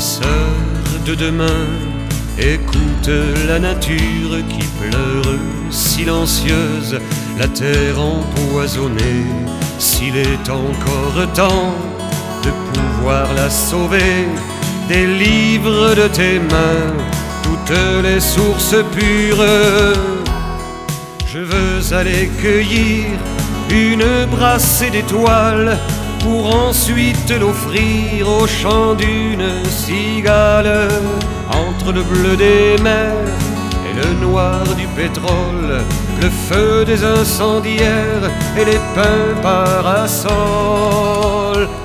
Sœur de demain, écoute la nature qui pleure, silencieuse, la terre empoisonnée. S'il est encore temps de pouvoir la sauver, délivre de tes mains toutes les sources pures. Je veux aller cueillir une brassée d'étoiles pour ensuite l'offrir au chant d'une cigale. Entre le bleu des mers et le noir du pétrole, le feu des incendiaires et les pins parasols,